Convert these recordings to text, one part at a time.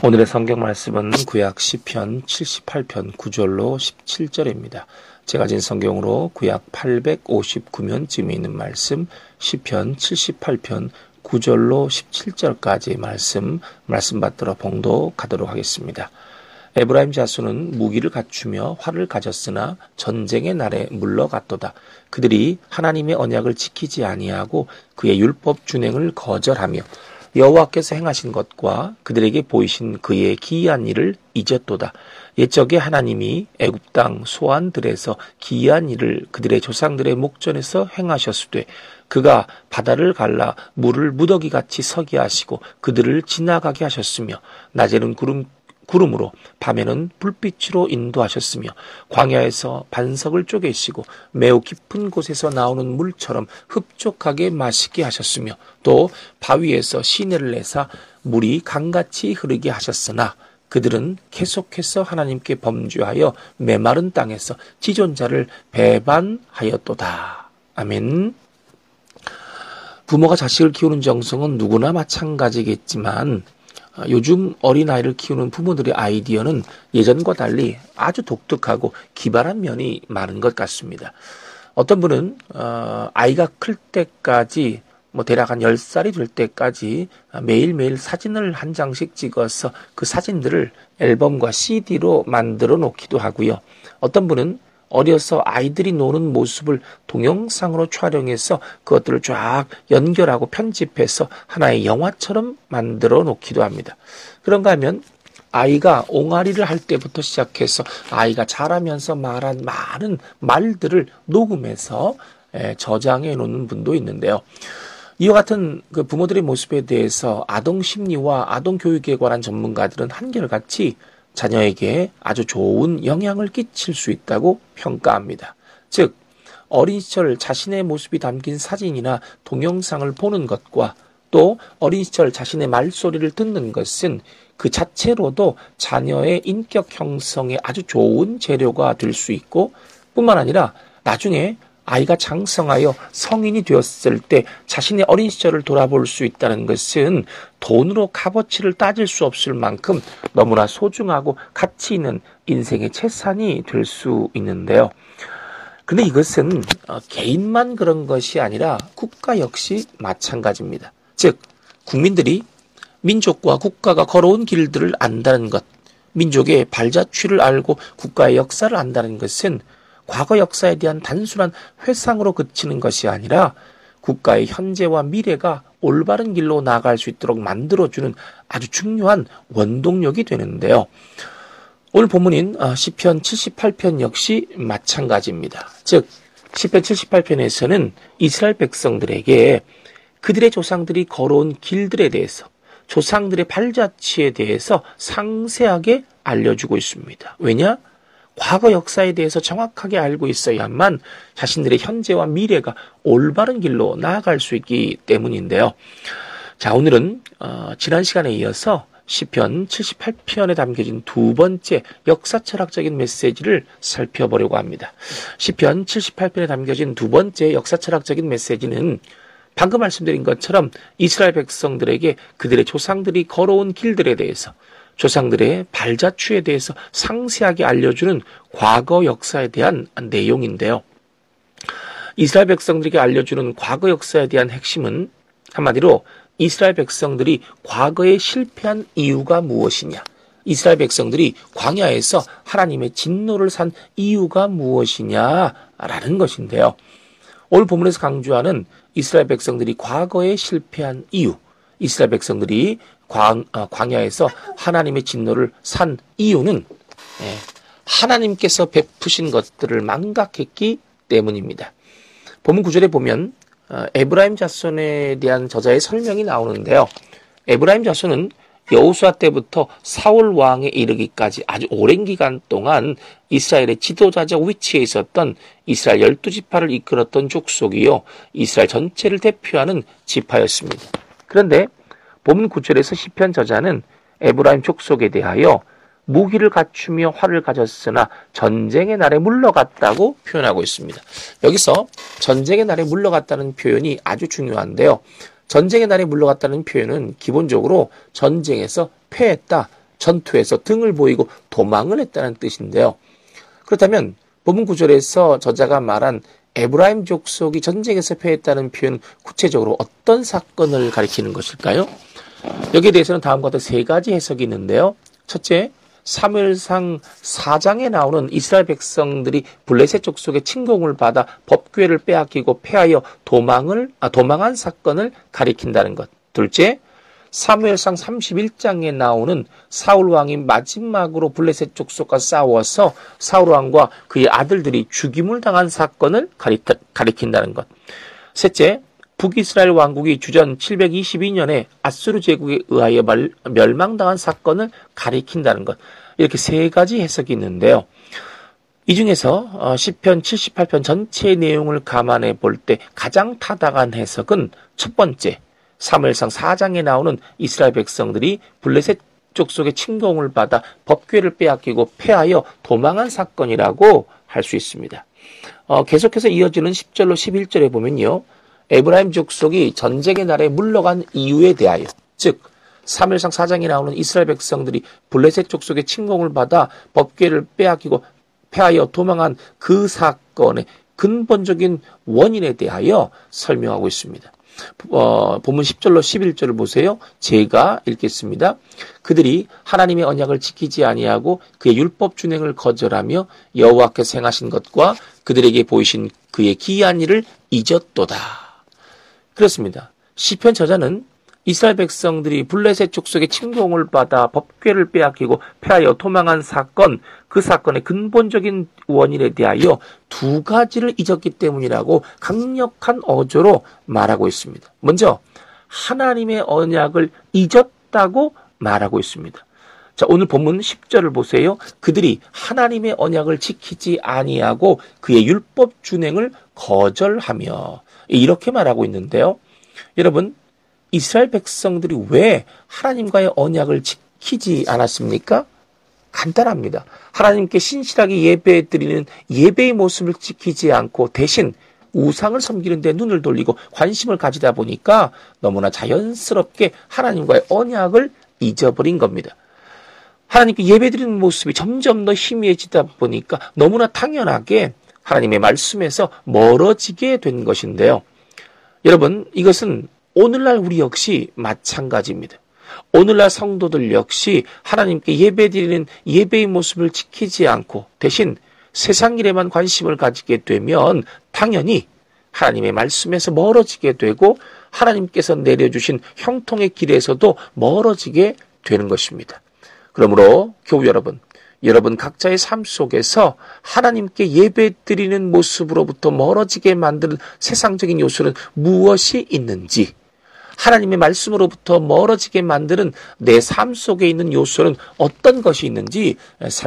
오늘의 성경 말씀은 구약 시편 78편 9절로 17절입니다. 제가 진 성경으로 구약 859면쯤에 있는 말씀 시편 78편 9절로 17절까지의 말씀 받들어 봉독하도록 하겠습니다. 에브라임 자손은 무기를 갖추며 활을 가졌으나 전쟁의 날에 물러갔도다. 그들이 하나님의 언약을 지키지 아니하고 그의 율법 준행을 거절하며 여호와께서 행하신 것과 그들에게 보이신 그의 기이한 일을 잊었도다. 옛적에 하나님이 애굽 땅 소안들에서 기이한 일을 그들의 조상들의 목전에서 행하셨으되 그가 바다를 갈라 물을 무더기같이 서게 하시고 그들을 지나가게 하셨으며 낮에는 구름으로 밤에는 불빛으로 인도하셨으며 광야에서 반석을 쪼개시고 매우 깊은 곳에서 나오는 물처럼 흡족하게 마시게 하셨으며 또 바위에서 시내를 내사 물이 강같이 흐르게 하셨으나 그들은 계속해서 하나님께 범죄하여 메마른 땅에서 지존자를 배반하였도다. 아멘. 부모가 자식을 키우는 정성은 누구나 마찬가지겠지만 요즘 어린아이를 키우는 부모들의 아이디어는 예전과 달리 아주 독특하고 기발한 면이 많은 것 같습니다. 어떤 분은 아이가 클 때까지 대략 한 10살이 될 때까지 매일매일 사진을 한 장씩 찍어서 그 사진들을 앨범과 CD로 만들어 놓기도 하고요. 어떤 분은 어려서 아이들이 노는 모습을 동영상으로 촬영해서 그것들을 쫙 연결하고 편집해서 하나의 영화처럼 만들어 놓기도 합니다. 그런가 하면 아이가 옹알이를 할 때부터 시작해서 아이가 자라면서 말한 많은 말들을 녹음해서 저장해 놓는 분도 있는데요. 이와 같은 그 부모들의 모습에 대해서 아동 심리와 아동 교육에 관한 전문가들은 한결같이 자녀에게 아주 좋은 영향을 끼칠 수 있다고 평가합니다. 즉, 어린 시절 자신의 모습이 담긴 사진이나 동영상을 보는 것과 또 어린 시절 자신의 말소리를 듣는 것은 그 자체로도 자녀의 인격 형성에 아주 좋은 재료가 될 수 있고 뿐만 아니라 나중에 아이가 장성하여 성인이 되었을 때 자신의 어린 시절을 돌아볼 수 있다는 것은 돈으로 값어치를 따질 수 없을 만큼 너무나 소중하고 가치 있는 인생의 재산이 될 수 있는데요. 근데 이것은 개인만 그런 것이 아니라 국가 역시 마찬가지입니다. 즉, 국민들이 민족과 국가가 걸어온 길들을 안다는 것, 민족의 발자취를 알고 국가의 역사를 안다는 것은 과거 역사에 대한 단순한 회상으로 그치는 것이 아니라 국가의 현재와 미래가 올바른 길로 나아갈 수 있도록 만들어주는 아주 중요한 원동력이 되는데요. 오늘 본문인 시편 78편 역시 마찬가지입니다. 즉, 시편 78편에서는 이스라엘 백성들에게 그들의 조상들이 걸어온 길들에 대해서 조상들의 발자취에 대해서 상세하게 알려주고 있습니다. 왜냐? 과거 역사에 대해서 정확하게 알고 있어야만 자신들의 현재와 미래가 올바른 길로 나아갈 수 있기 때문인데요. 자, 오늘은 지난 시간에 이어서 시편 78편에 담겨진 두 번째 역사철학적인 메시지를 살펴보려고 합니다. 시편 78편에 담겨진 두 번째 역사철학적인 메시지는 방금 말씀드린 것처럼 이스라엘 백성들에게 그들의 조상들이 걸어온 길들에 대해서 조상들의 발자취에 대해서 상세하게 알려주는 과거 역사에 대한 내용인데요. 이스라엘 백성들에게 알려주는 과거 역사에 대한 핵심은 한마디로 이스라엘 백성들이 과거에 실패한 이유가 무엇이냐, 이스라엘 백성들이 광야에서 하나님의 진노를 산 이유가 무엇이냐라는 것인데요. 오늘 본문에서 강조하는 이스라엘 백성들이 과거에 실패한 이유, 이스라엘 백성들이 광야에서 하나님의 진노를 산 이유는 하나님께서 베푸신 것들을 망각했기 때문입니다. 본문 9절에 보면 에브라임 자손에 대한 저자의 설명이 나오는데요. 에브라임 자손은 여호수아 때부터 사울 왕에 이르기까지 아주 오랜 기간 동안 이스라엘의 지도자적 위치에 있었던 이스라엘 12지파를 이끌었던 족속이요, 이스라엘 전체를 대표하는 지파였습니다. 그런데 본문 9절에서 시편 저자는 에브라임 족속에 대하여 무기를 갖추며 활을 가졌으나 전쟁의 날에 물러갔다고 표현하고 있습니다. 여기서 전쟁의 날에 물러갔다는 표현이 아주 중요한데요. 전쟁의 날에 물러갔다는 표현은 기본적으로 전쟁에서 패했다, 전투에서 등을 보이고 도망을 했다는 뜻인데요. 그렇다면 본문 구절에서 저자가 말한 에브라임 족속이 전쟁에서 패했다는 표현 구체적으로 어떤 사건을 가리키는 것일까요? 여기에 대해서는 다음과 같은 세 가지 해석이 있는데요. 첫째, 사무엘상 4장에 나오는 이스라엘 백성들이 블레셋 족속의 침공을 받아 법궤를 빼앗기고 패하여 도망한 사건을 가리킨다는 것. 둘째, 사무엘상 31장에 나오는 사울 왕이 마지막으로 블레셋 족속과 싸워서 사울 왕과 그의 아들들이 죽임을 당한 사건을 가리킨다는 것. 셋째, 북이스라엘 왕국이 주전 722년에 아수르 제국에 의하여 멸망당한 사건을 가리킨다는 것. 이렇게 세 가지 해석이 있는데요. 이 중에서 시편 78편 전체의 내용을 감안해 볼 때 가장 타당한 해석은 첫 번째, 사무엘상 4장에 나오는 이스라엘 백성들이 블레셋 족속의 침공을 받아 법궤를 빼앗기고 패하여 도망한 사건이라고 할 수 있습니다. 계속해서 이어지는 10절로 11절에 보면요. 에브라임 족속이 전쟁의 날에 물러간 이유에 대하여, 즉 사무엘상 4장에 나오는 이스라엘 백성들이 블레셋 족속의 침공을 받아 법궤를 빼앗기고 패하여 도망한 그 사건의 근본적인 원인에 대하여 설명하고 있습니다. 본문 10절로 11절을 보세요. 제가 읽겠습니다. 그들이 하나님의 언약을 지키지 아니하고 그의 율법 준행을 거절하며 여호와께서 행하신 것과 그들에게 보이신 그의 기이한 일을 잊었도다. 그렇습니다. 시편 저자는 이스라엘 백성들이 블레셋 족속의 침공을 받아 법궤를 빼앗기고 패하여 도망한 사건, 그 사건의 근본적인 원인에 대하여 두 가지를 잊었기 때문이라고 강력한 어조로 말하고 있습니다. 먼저 하나님의 언약을 잊었다고 말하고 있습니다. 자, 오늘 본문 10절을 보세요. 그들이 하나님의 언약을 지키지 아니하고 그의 율법 준행을 거절하며, 이렇게 말하고 있는데요. 여러분, 이스라엘 백성들이 왜 하나님과의 언약을 지키지 않았습니까? 간단합니다. 하나님께 신실하게 예배드리는 예배의 모습을 지키지 않고 대신 우상을 섬기는 데 눈을 돌리고 관심을 가지다 보니까 너무나 자연스럽게 하나님과의 언약을 잊어버린 겁니다. 하나님께 예배드리는 모습이 점점 더 희미해지다 보니까 너무나 당연하게 하나님의 말씀에서 멀어지게 된 것인데요. 여러분, 이것은 오늘날 우리 역시 마찬가지입니다. 오늘날 성도들 역시 하나님께 예배드리는 예배의 모습을 지키지 않고 대신 세상 일에만 관심을 가지게 되면 당연히 하나님의 말씀에서 멀어지게 되고 하나님께서 내려주신 형통의 길에서도 멀어지게 되는 것입니다. 그러므로 교우 여러분 각자의 삶 속에서 하나님께 예배드리는 모습으로부터 멀어지게 만드는 세상적인 요소는 무엇이 있는지, 하나님의 말씀으로부터 멀어지게 만드는 내 삶 속에 있는 요소는 어떤 것이 있는지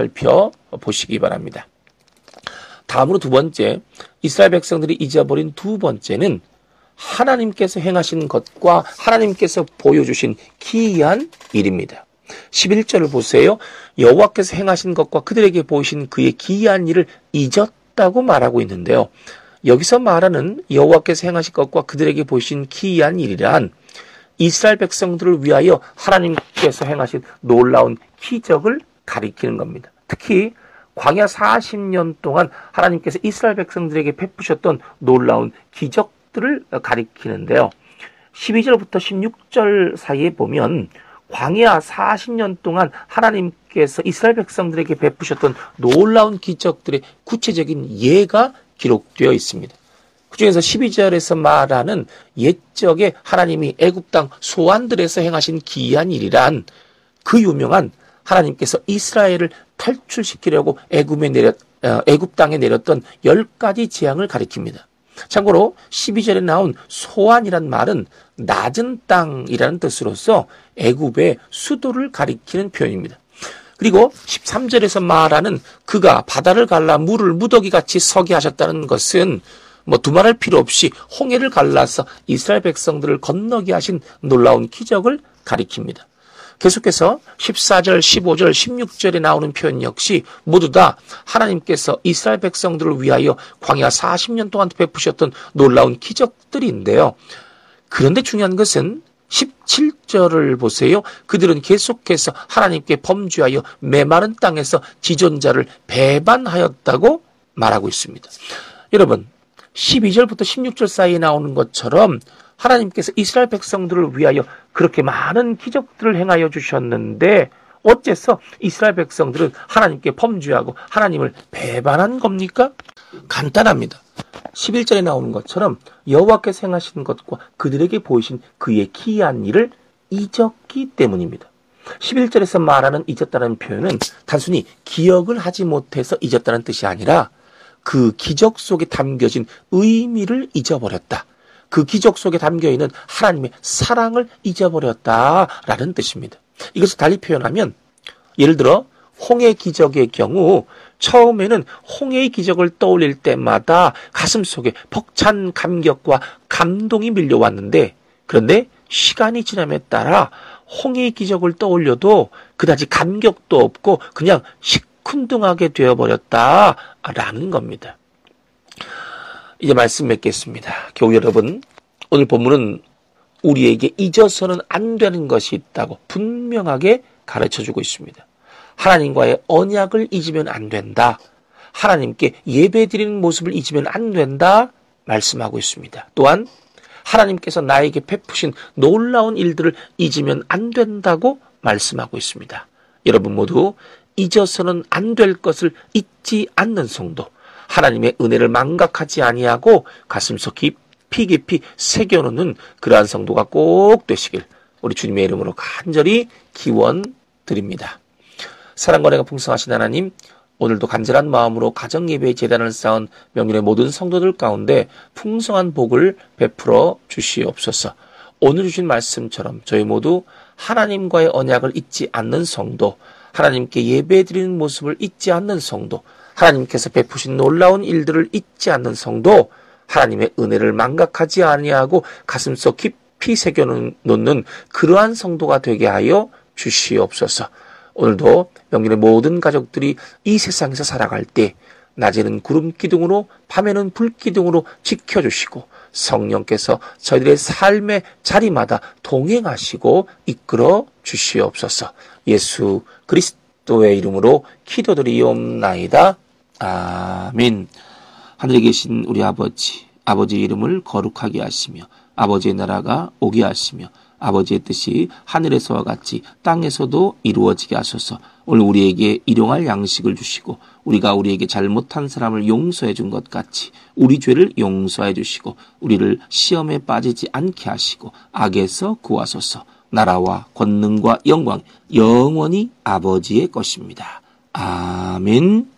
살펴보시기 바랍니다. 다음으로 두 번째, 이스라엘 백성들이 잊어버린 두 번째는 하나님께서 행하신 것과 하나님께서 보여주신 기이한 일입니다. 11절을 보세요. 여호와께서 행하신 것과 그들에게 보이신 그의 기이한 일을 잊었다고 말하고 있는데요. 여기서 말하는 여호와께서 행하신 것과 그들에게 보이신 기이한 일이란 이스라엘 백성들을 위하여 하나님께서 행하신 놀라운 기적을 가리키는 겁니다. 특히 광야 40년 동안 하나님께서 이스라엘 백성들에게 베푸셨던 놀라운 기적들을 가리키는데요. 12절부터 16절 사이에 보면 광야 40년 동안 하나님께서 이스라엘 백성들에게 베푸셨던 놀라운 기적들의 구체적인 예가 기록되어 있습니다. 그중에서 12절에서 말하는 옛적에 하나님이 애굽 땅 소환들에서 행하신 기이한 일이란 그 유명한 하나님께서 이스라엘을 탈출시키려고 애굽 땅에 내렸던 10가지 재앙을 가리킵니다. 참고로 12절에 나온 소환이란 말은 낮은 땅이라는 뜻으로서 애굽의 수도를 가리키는 표현입니다. 그리고 13절에서 말하는 그가 바다를 갈라 물을 무더기같이 서게 하셨다는 것은 두말할 필요 없이 홍해를 갈라서 이스라엘 백성들을 건너게 하신 놀라운 기적을 가리킵니다. 계속해서 14절, 15절, 16절에 나오는 표현 역시 모두 다 하나님께서 이스라엘 백성들을 위하여 광야 40년 동안 베푸셨던 놀라운 기적들인데요. 그런데 중요한 것은 17절을 보세요. 그들은 계속해서 하나님께 범죄하여 메마른 땅에서 지존자를 배반하였다고 말하고 있습니다. 여러분, 12절부터 16절 사이에 나오는 것처럼 하나님께서 이스라엘 백성들을 위하여 그렇게 많은 기적들을 행하여 주셨는데 어째서 이스라엘 백성들은 하나님께 범죄하고 하나님을 배반한 겁니까? 간단합니다. 11절에 나오는 것처럼 여호와께서 행하신 것과 그들에게 보이신 그의 기이한 일을 잊었기 때문입니다. 11절에서 말하는 잊었다는 표현은 단순히 기억을 하지 못해서 잊었다는 뜻이 아니라 그 기적 속에 담겨진 의미를 잊어버렸다. 그 기적 속에 담겨있는 하나님의 사랑을 잊어버렸다라는 뜻입니다. 이것을 달리 표현하면 예를 들어 홍해 기적의 경우 처음에는 홍해의 기적을 떠올릴 때마다 가슴속에 벅찬 감격과 감동이 밀려왔는데 그런데 시간이 지남에 따라 홍해의 기적을 떠올려도 그다지 감격도 없고 그냥 시큰둥하게 되어버렸다라는 겁니다. 이제 말씀 맺겠습니다. 교우 여러분, 오늘 본문은 우리에게 잊어서는 안 되는 것이 있다고 분명하게 가르쳐주고 있습니다. 하나님과의 언약을 잊으면 안 된다. 하나님께 예배드리는 모습을 잊으면 안 된다. 말씀하고 있습니다. 또한 하나님께서 나에게 베푸신 놀라운 일들을 잊으면 안 된다고 말씀하고 있습니다. 여러분 모두 잊어서는 안 될 것을 잊지 않는 성도, 하나님의 은혜를 망각하지 아니하고 가슴속 깊이 새겨놓는 그러한 성도가 꼭 되시길 우리 주님의 이름으로 간절히 기원드립니다. 사랑과 은혜가 풍성하신 하나님, 오늘도 간절한 마음으로 가정예배의 제단을 쌓은 명륜의 모든 성도들 가운데 풍성한 복을 베풀어 주시옵소서. 오늘 주신 말씀처럼 저희 모두 하나님과의 언약을 잊지 않는 성도, 하나님께 예배드리는 모습을 잊지 않는 성도, 하나님께서 베푸신 놀라운 일들을 잊지 않는 성도, 하나님의 은혜를 망각하지 아니하고 가슴속 깊이 새겨놓는 그러한 성도가 되게 하여 주시옵소서. 오늘도 명륜의 모든 가족들이 이 세상에서 살아갈 때 낮에는 구름 기둥으로 밤에는 불 기둥으로 지켜주시고 성령께서 저희들의 삶의 자리마다 동행하시고 이끌어 주시옵소서. 예수 그리스도의 이름으로 기도드리옵나이다. 아멘. 하늘에 계신 우리 아버지의 이름을 거룩하게 하시며 아버지의 나라가 오게 하시며 아버지의 뜻이 하늘에서와 같이 땅에서도 이루어지게 하소서. 오늘 우리에게 일용할 양식을 주시고 우리가 우리에게 잘못한 사람을 용서해 준 것 같이 우리 죄를 용서해 주시고 우리를 시험에 빠지지 않게 하시고 악에서 구하소서. 나라와 권능과 영광 영원히 아버지의 것입니다. 아멘.